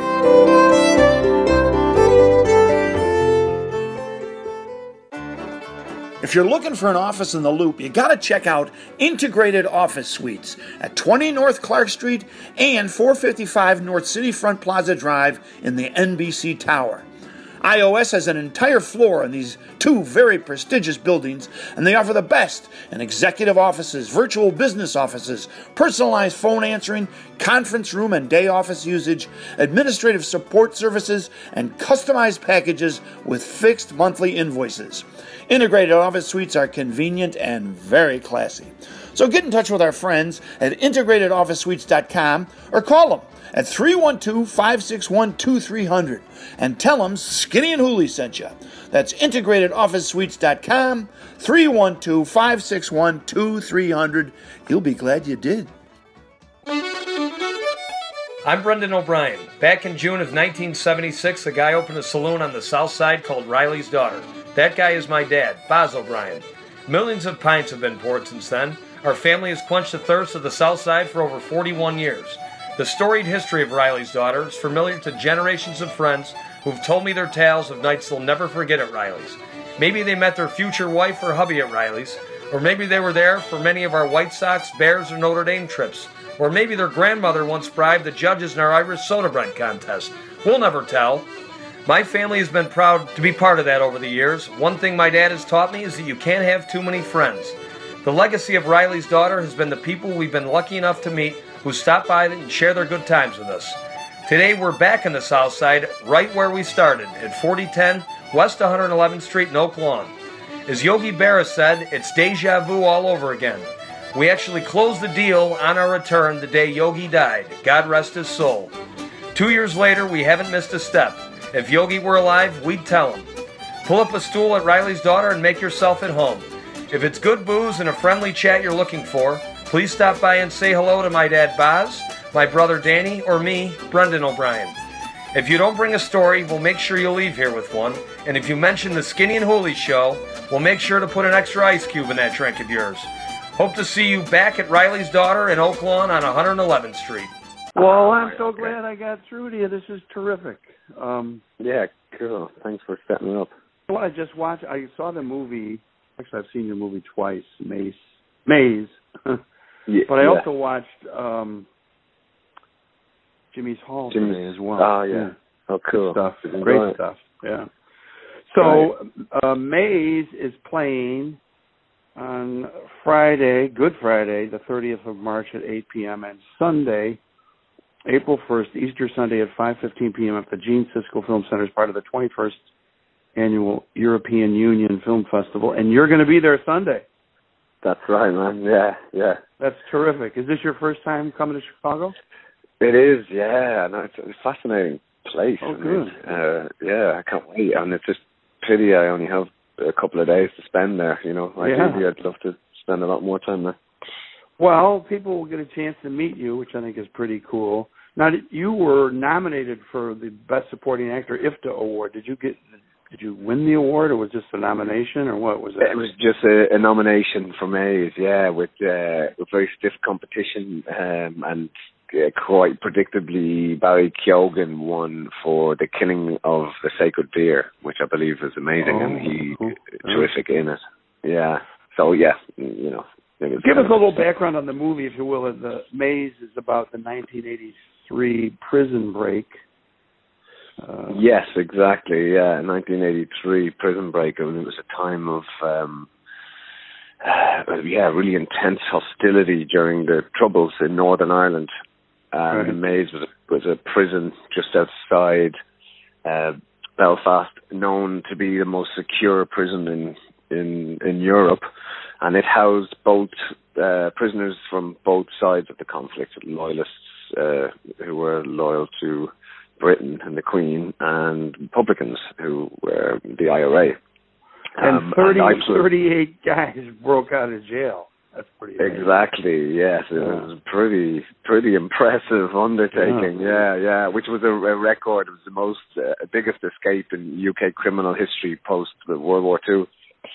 If you're looking for an office in the Loop, you got to check out Integrated Office Suites at twenty North Clark Street and four fifty-five North City Front Plaza Drive in the N B C Tower. I O S has an entire floor in these two very prestigious buildings, and they offer the best in executive offices, virtual business offices, personalized phone answering, conference room and day office usage, administrative support services, and customized packages with fixed monthly invoices. Integrated Office Suites are convenient and very classy. So get in touch with our friends at integrated office suites dot com or call them at three one two, five six one, two three zero zero and tell them Skinny and Hooley sent you. That's integrated office suites dot com, three one two, five six one, two three zero zero. You'll be glad you did. I'm Brendan O'Brien. Back in June of nineteen seventy-six, a guy opened a saloon on the south side called Riley's Daughter. That guy is my dad, Boz O'Brien. Millions of pints have been poured since then. Our family has quenched the thirst of the south side for over forty-one years. The storied history of Riley's Daughter is familiar to generations of friends who've told me their tales of nights they'll never forget at Riley's. Maybe they met their future wife or hubby at Riley's, or maybe they were there for many of our White Sox, Bears, or Notre Dame trips, or maybe their grandmother once bribed the judges in our Irish soda bread contest. We'll never tell. My family has been proud to be part of that over the years. One thing my dad has taught me is that you can't have too many friends. The legacy of Riley's Daughter has been the people we've been lucky enough to meet who stop by and share their good times with us. Today we're back in the south side, right where we started, at forty ten West one hundred eleventh Street in Oak Lawn. As Yogi Berra said, it's deja vu all over again. We actually closed the deal on our return the day Yogi died. God rest his soul. Two years later, we haven't missed a step. If Yogi were alive, we'd tell him. Pull up a stool at Riley's Daughter and make yourself at home. If it's good booze and a friendly chat you're looking for, please stop by and say hello to my dad Boz, my brother Danny, or me, Brendan O'Brien. If you don't bring a story, we'll make sure you leave here with one. And if you mention the Skinny and Hooley show, we'll make sure to put an extra ice cube in that drink of yours. Hope to see you back at Riley's Daughter in Oak Lawn on one hundred eleventh Street. Well, I'm so glad I got through to you. This is terrific. Um, yeah, cool. Thanks for setting it up. Well, I just watched, I saw the movie, actually I've seen your movie twice, Maze. Maze. yeah, but I yeah. also watched um, Jimmy's Hall Jimmy's, today as well. Oh, yeah. yeah. Oh, cool. Good stuff. Great right. stuff, yeah. So, right. uh, Maze is playing on Friday, Good Friday, the thirtieth of March at eight p.m. and Sunday, April first, Easter Sunday at five fifteen p.m. at the Gene Siskel Film Center as part of the twenty-first Annual European Union Film Festival. And you're going to be there Sunday. That's right, man. Yeah, yeah. That's terrific. Is this your first time coming to Chicago? It is, yeah. No, it's a fascinating place. Oh, good. Uh, yeah, I can't wait. And it's just pity I only have a couple of days to spend there, you know. Ideally, yeah. I'd love to spend a lot more time there. Well, people will get a chance to meet you, which I think is pretty cool. Now, you were nominated for the Best Supporting Actor I F T A Award. Did you get? Did you win the award, or was this a nomination, or what was it? It was just a, a nomination for Maze, yeah, with uh, with very stiff competition, um, and uh, quite predictably, Barry Keoghan won for The Killing of the Sacred Deer, which I believe is amazing, oh, and he cool. terrific in it. Yeah. So yeah, you know. Give us a little background on the movie, if you will. The Maze is about the nineteen eighty-three prison break. Uh, yes, exactly. Yeah, nineteen eighty-three prison break. I mean, it was a time of um, uh, yeah, really intense hostility during the Troubles in Northern Ireland. Um, Right. Maze was a, was a prison just outside uh, Belfast, known to be the most secure prison in in, in Europe, and it housed both uh, prisoners from both sides of the conflict, loyalists uh, who were loyal to Britain and the Queen, and Republicans who were the I R A. And Um, thirty, and I- thirty-eight guys broke out of jail. That's pretty amazing. Exactly. Yes, it Yeah. was a pretty, pretty impressive undertaking. Yeah, yeah. Which was a, a record. It was the most uh, biggest escape in U K criminal history post World War Two.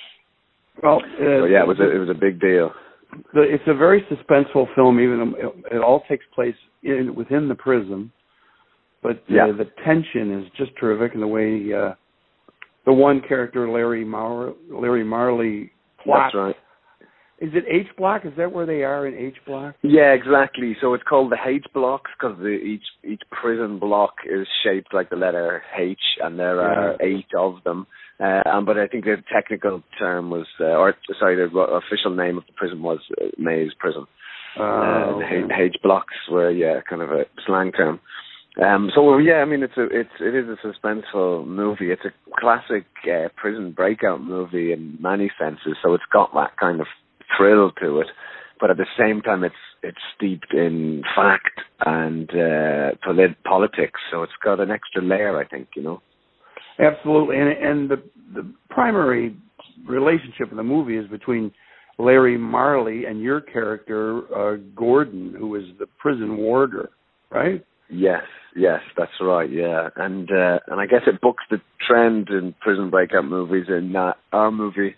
Well, uh, So yeah, it was a, it was a big deal. the, it's a very suspenseful film. Even it, it all takes place in within the prison, but uh, Yeah. the tension is just terrific, and the way uh, the one character, Larry Mar- Larry Marley, plots. That's right. Is it H block? Is that where they are in H block? Yeah, exactly. So it's called the H blocks because each each prison block is shaped like the letter H, and there are Yeah. eight of them. Uh, um, but I think the technical term was, uh, or sorry, the official name of the prison was uh, Maze Prison. Oh, uh, okay. H, H blocks were yeah, kind of a slang term. Um, so yeah, I mean it's a it's it is a suspenseful movie. It's a classic uh, prison breakout movie in many senses. So it's got that kind of thrill to it, but at the same time it's it's steeped in fact and uh, polit- politics, so it's got an extra layer, I think, you know. Absolutely, and and the the primary relationship in the movie is between Larry Marley and your character uh, Gordon, who is the prison warder, right? Yes, yes, that's right, yeah, and uh, and I guess it books the trend in prison breakout movies in that our movie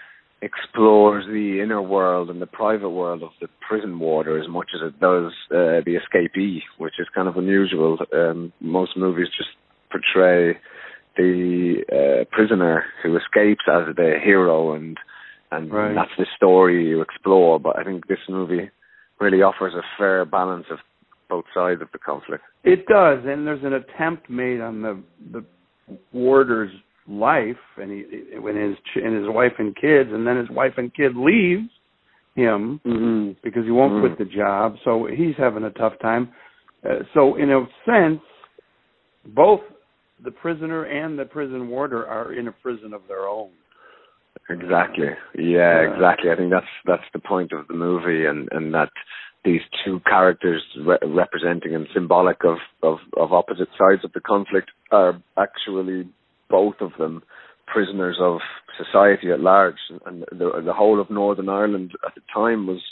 explores the inner world and the private world of the prison warder as much as it does uh, the escapee, which is kind of unusual. Um, most movies just portray the uh, prisoner who escapes as the hero, and and Right. that's the story you explore. But I think this movie really offers a fair balance of both sides of the conflict. It does, and there's an attempt made on the the warder's life, and he when his ch- and his wife and kids, and then his wife and kid leaves him mm-hmm. because he won't mm-hmm. quit the job, so he's having a tough time. Uh, so in a sense, both the prisoner and the prison warder are in a prison of their own. Exactly. Yeah, Yeah. exactly. I think that's that's the point of the movie, and, and that these two characters re- representing and symbolic of, of, of opposite sides of the conflict are actually both of them prisoners of society at large, and the the whole of Northern Ireland at the time was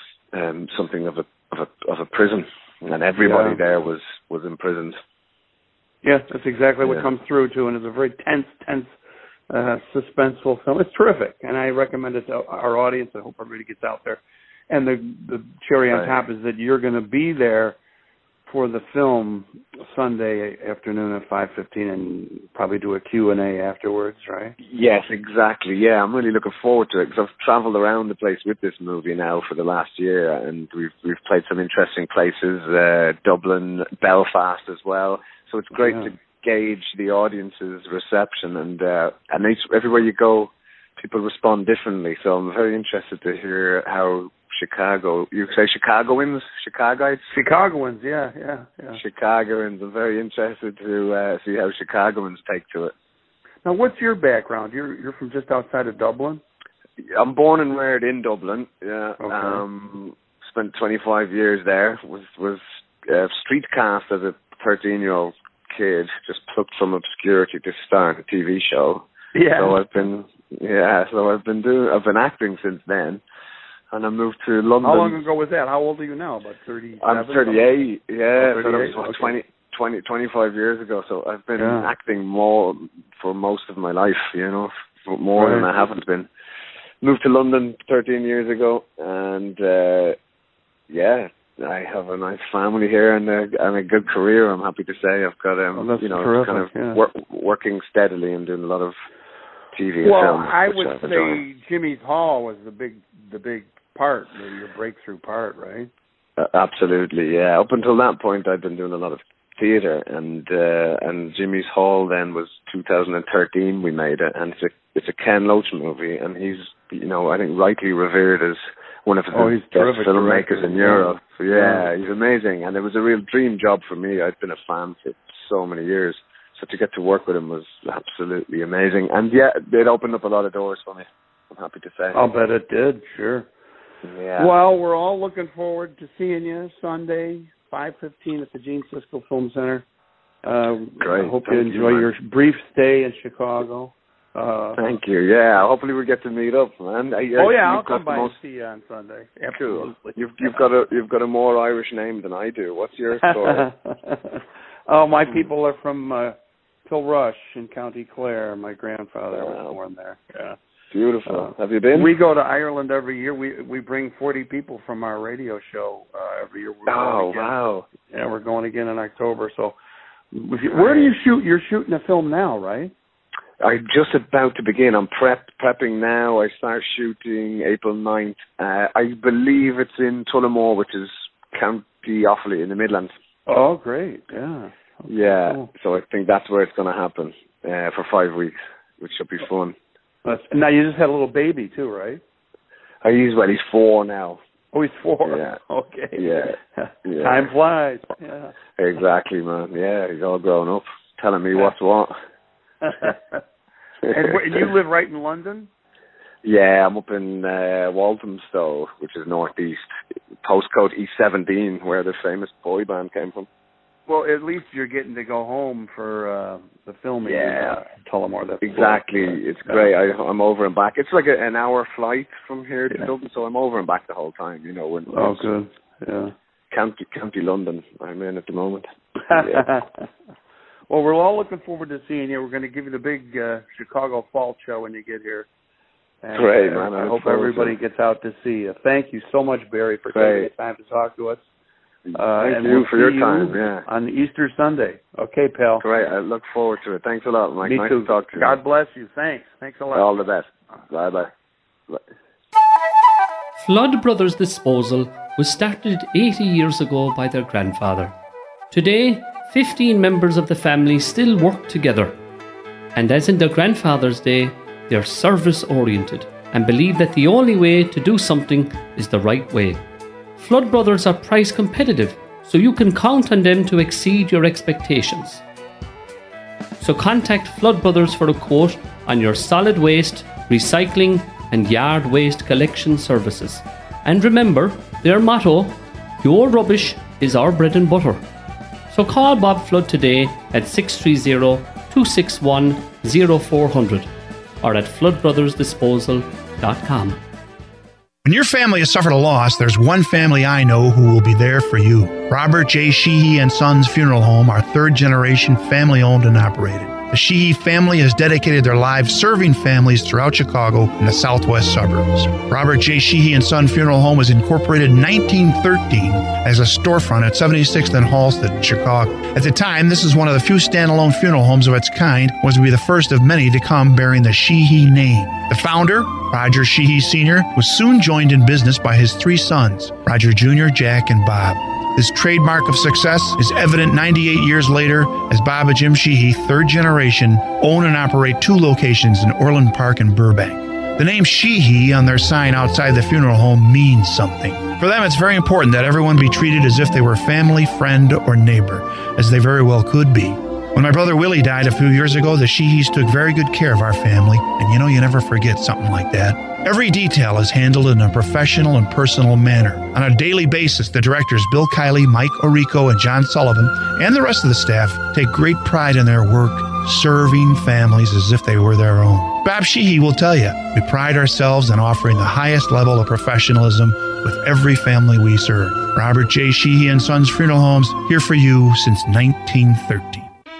um, something of a of a of a prison, and everybody Yeah. there was was imprisoned. Yeah, that's exactly what Yeah. comes through too, and it's a very tense, tense, uh, suspenseful film. It's terrific, and I recommend it to our audience. I hope everybody gets out there. And the the cherry on Right. top is that you're going to be there for the film Sunday afternoon at five fifteen, and probably do a Q and A afterwards, right? Yes, exactly. Yeah, I'm really looking forward to it because I've travelled around the place with this movie now for the last year, and we've we've played some interesting places, uh, Dublin, Belfast as well. So it's great Yeah. to gauge the audience's reception, and uh, and each, everywhere you go, people respond differently. So I'm very interested to hear how Chicago, you say Chicagoans, Chicagoites? Chicagoans, yeah, yeah, yeah. Chicagoans. I'm very interested to uh, see how Chicagoans take to it. Now, what's your background? You're you're from just outside of Dublin? I'm born and reared in Dublin. Yeah. Okay. Um, spent twenty-five years there. Was was uh, street cast as a thirteen-year-old kid, just plucked from obscurity to star in a T V show. Yeah. So I've been yeah. So I've been doing. I've been acting since then, and I moved to London. How long ago was that? How old are you now? About thirty? I'm thirty-eight. Yeah. Oh, so that was thirty-eight, what, okay. twenty, twenty, twenty-five years ago. So I've been Yeah. acting more for most of my life. You know, for more than Right. I haven't been. Moved to London thirteen years ago, and uh, yeah, I have a nice family here and a, and a good career. I'm happy to say I've got um, Oh, that's you know, terrific, kind of yeah. wor- working steadily and doing a lot of T V and Well, film. I which would I've say enjoyed. Jimmy's Hall was the big the big part, maybe your breakthrough part, right? Uh, absolutely, yeah. Up until that point, I'd been doing a lot of theatre, and uh, and Jimmy's Hall then was two thousand thirteen. We made it, and it's a it's a Ken Loach movie, and he's you know I think rightly revered as one of the oh, he's best filmmakers director. in Europe. So yeah, Yeah. he's amazing, and it was a real dream job for me. I've been a fan for so many years, so to get to work with him was absolutely amazing. And yeah, it opened up a lot of doors for me. I'm happy to say. I'll bet it did. Sure. Yeah. Well, we're all looking forward to seeing you Sunday, five fifteen at the Gene Siskel Film Center. Uh, Great. I hope Thank you you, enjoy man. your brief stay in Chicago. Uh, Thank you. Yeah, hopefully we get to meet up, man. I, oh I, yeah, I'll you've got come by the most and see you on Sunday. cool. Absolutely. You've you've got a you've got a more Irish name than I do. What's your story? Oh, my people are from uh, Kilrush in County Clare. My grandfather Wow. was born there. Yeah. Beautiful. Uh, Have you been? We go to Ireland every year. We we bring forty people from our radio show uh, every year. We're Oh going again. wow! Yeah, we're going again in October. So, if you, where do you shoot? You're shooting a film now, right? I'm just about to begin. I'm prep prepping now. I start shooting April ninth. Uh, I believe it's in Tullamore, which is County Offaly in the Midlands. Oh, great! Yeah. Yeah. Cool. So I think that's where it's going to happen uh, for five weeks, which should be fun. That's, now you just had a little baby too, right? I use well. He's four now. Oh, he's four. Yeah. Okay. Yeah. yeah. Time flies. Yeah. Exactly, man. Yeah, he's all grown up, telling me what's what. and, where, and you live right in London? Yeah, I'm up in uh, Walthamstow, which is northeast. Postcode E seventeen, where the famous boy band came from. Well, at least you're getting to go home for uh, the filming. Yeah. in, uh, Tullamore. That's Exactly. cool. It's great. I, I'm over and back. It's like a, an hour flight from here to Yeah. Dublin, so I'm over and back the whole time. You know, when Oh, good. Yeah. County County London, I'm in at the moment. Yeah. Well, we're all looking forward to seeing you. We're going to give you the big uh, Chicago Fall Show when you get here. And, Great, uh, man. I I look hope forward to everybody it. gets out to see you. Thank you so much, Barry, for Great. taking the time to talk to us. Uh, Thank and you we'll for your see time. you Yeah. on Easter Sunday. Okay, pal. Great. I look forward to it. Thanks a lot, Mike. Me nice too. to talk to you. God bless you. Thanks. Thanks a lot. All the best. Bye-bye. Bye. Flood Brothers Disposal was started eighty years ago by their grandfather. Today, fifteen members of the family still work together. And as in their grandfather's day, they are service-oriented and believe that the only way to do something is the right way. Flood Brothers are price competitive, so you can count on them to exceed your expectations. So contact Flood Brothers for a quote on your solid waste, recycling and yard waste collection services. And remember their motto, your rubbish is our bread and butter. So call Bob Flood today at six three zero, two six one, zero four zero zero or at flood brothers disposal dot com. When your family has suffered a loss, there's one family I know who will be there for you. Robert J. Sheehy and Sons Funeral Home are third generation family owned and operated. The Sheehy family has dedicated their lives serving families throughout Chicago and the southwest suburbs. Robert J. Sheehy and Son Funeral Home was incorporated in nineteen thirteen as a storefront at seventy-sixth and Halsted in Chicago. At the time, this is one of the few standalone funeral homes of its kind, was to be the first of many to come bearing the Sheehy name. The founder, Roger Sheehy Senior, was soon joined in business by his three sons, Roger Junior, Jack, and Bob. This trademark of success is evident ninety-eight years later as Bob and Jim Sheehy, third generation, own and operate two locations in Orland Park and Burbank. The name Sheehy on their sign outside the funeral home means something. For them, it's very important that everyone be treated as if they were family, friend, or neighbor, as they very well could be. When my brother Willie died a few years ago, the Sheehys took very good care of our family, and you know you never forget something like that. Every detail is handled in a professional and personal manner. On a daily basis, the directors Bill Kiley, Mike Orico, and John Sullivan, and the rest of the staff take great pride in their work, serving families as if they were their own. Bob Sheehy will tell you, we pride ourselves in offering the highest level of professionalism with every family we serve. Robert J. Sheehy and Sons Funeral Homes, here for you since nineteen thirteen.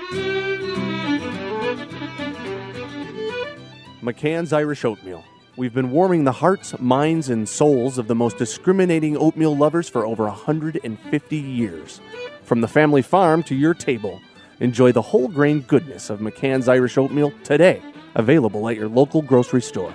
McCann's Irish Oatmeal. We've been warming the hearts, minds, and souls of the most discriminating oatmeal lovers for over one hundred fifty years. From the family farm to your table, enjoy the whole grain goodness of McCann's Irish Oatmeal today, available at your local grocery store.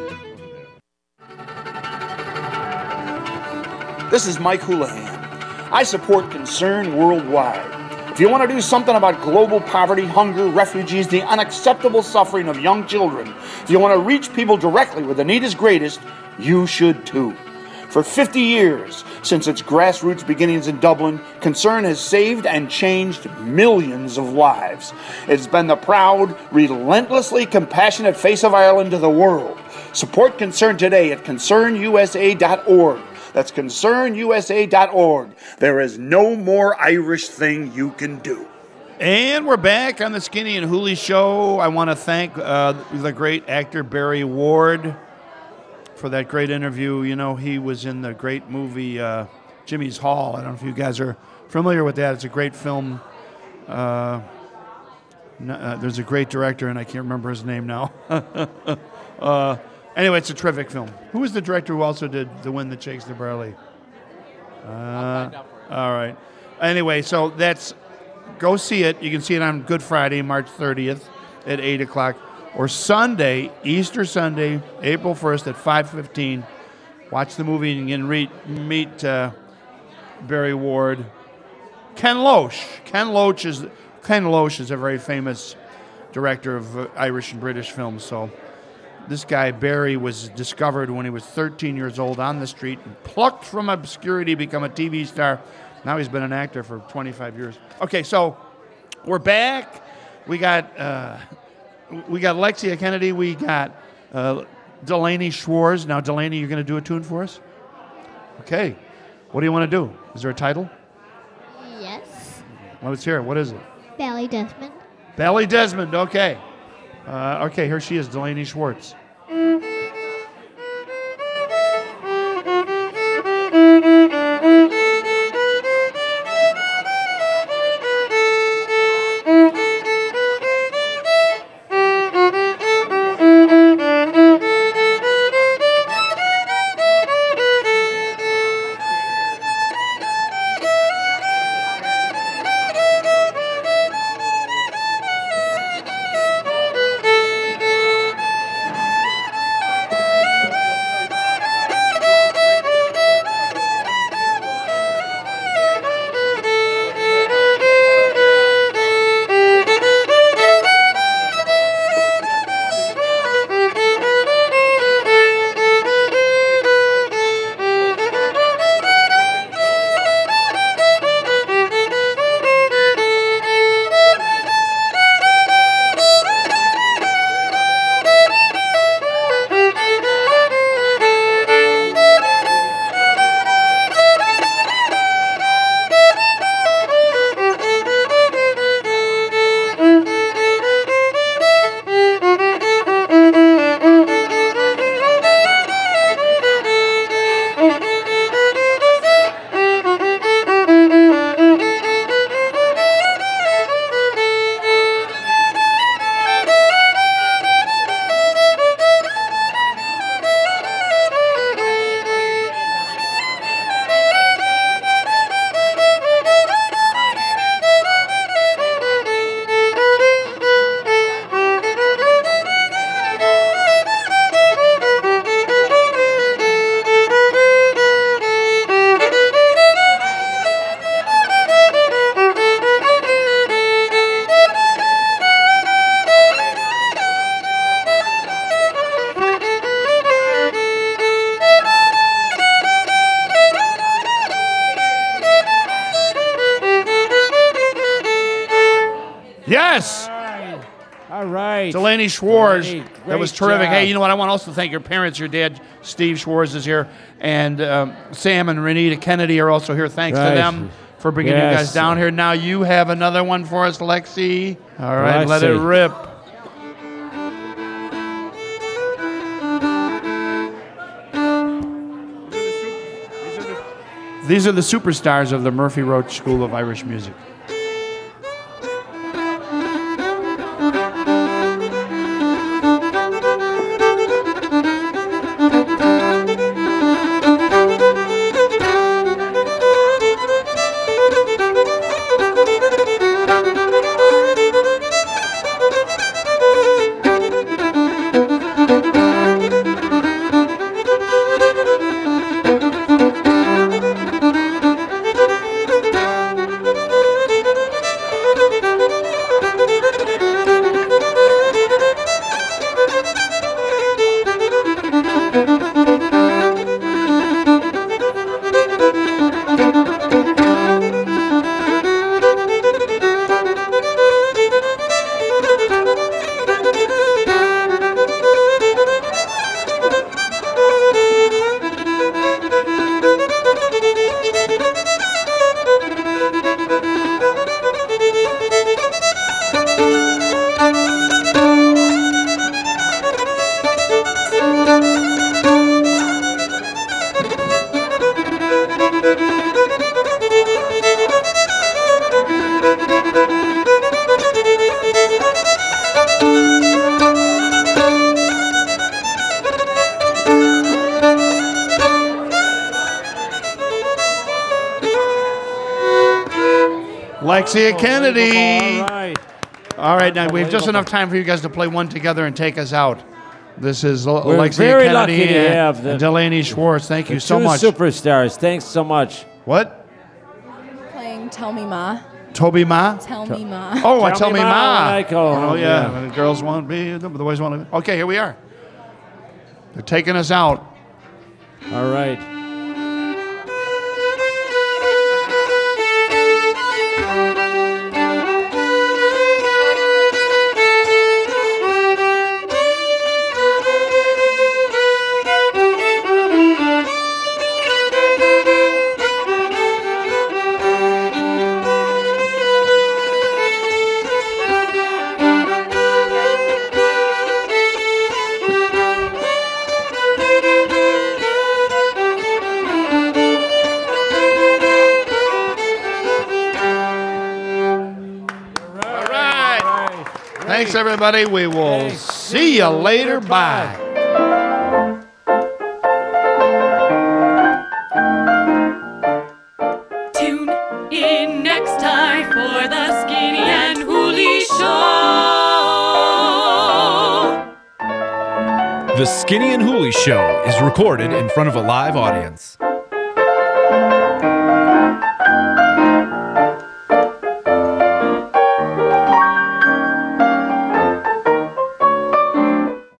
This is Mike Houlihan. I support Concern Worldwide. If you want to do something about global poverty, hunger, refugees, the unacceptable suffering of young children, if you want to reach people directly where the need is greatest, you should too. For fifty years, since its grassroots beginnings in Dublin, Concern has saved and changed millions of lives. It's been the proud, relentlessly compassionate face of Ireland to the world. Support Concern today at concern u s a dot org. That's concern u s a dot org. There is no more Irish thing you can do. And we're back on the Skinny and Hooley Show. I want to thank uh, the great actor Barry Ward for that great interview. You know, he was in the great movie uh, Jimmy's Hall. I don't know if you guys are familiar with that. It's a great film. Uh, uh, there's a great director, and I can't remember his name now. uh, anyway, it's a terrific film. Who was the director who also did The Wind That Shakes the Barley? Uh, all right. Anyway, so that's, go see it. You can see it on Good Friday, March thirtieth at eight o'clock. Or Sunday, Easter Sunday, April first at five fifteen. Watch the movie and you can re- meet uh, Barry Ward. Ken Loach. Ken Loach is Ken Loach is a very famous director of uh, Irish and British films. So this guy, Barry, was discovered when he was thirteen years old on the street and plucked from obscurity, become a T V star. Now he's been an actor for twenty-five years. Okay, so we're back. We got... Uh, We got Lexia Kennedy. We got uh, Delaney Schwartz. Now, Delaney, you're going to do a tune for us? Okay. What do you want to do? Is there a title? Yes. Well, let's hear it. What is it? Bally Desmond. Bally Desmond. Okay. Uh, okay, here she is, Delaney Schwartz. Yes. All right. Delaney Schwartz. Delaney, That was great terrific. job. Hey, you know what? I want to also thank your parents. Your dad, Steve Schwartz, is here. And um, Sam and Renita Kennedy are also here. Thanks Right. to them for bringing you Yes. guys down here. Now you have another one for us, Lexi. All right, let it Lexi. rip. These are the superstars of the Murphy Roach School of Irish Music. Lexia Kennedy. All right. All right, now we have just enough time for you guys to play one together and take us out. This is L- We're Lexia very Kennedy lucky to and, have the- and Delaney Schwartz. Thank you The so two much. superstars. Thanks so much. What? Playing Tell Me Ma. Toby Ma? Tell Me Ma. Oh, I Tell tell me me ma ma. when I go Oh, home, yeah. yeah. The girls want to be, the boys want to be. Okay, here we are. They're taking us out. All right. Thanks, everybody. We will see you later. Bye. Tune in next time for the Skinny and Hooley Show. The Skinny and Hooley Show is recorded in front of a live audience.